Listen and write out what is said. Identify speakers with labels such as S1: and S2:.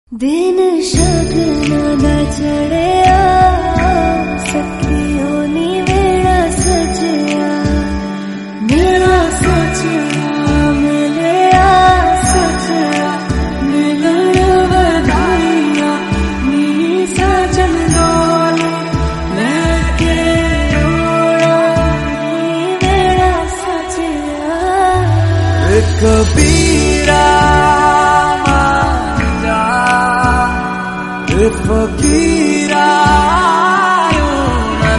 S1: दिन शगन चढ़िया सखियों नी मेरा सजया मिलया सजया मिलन बधाइया नी सजन डोले लेके मेरा सजया कबीरा फकीर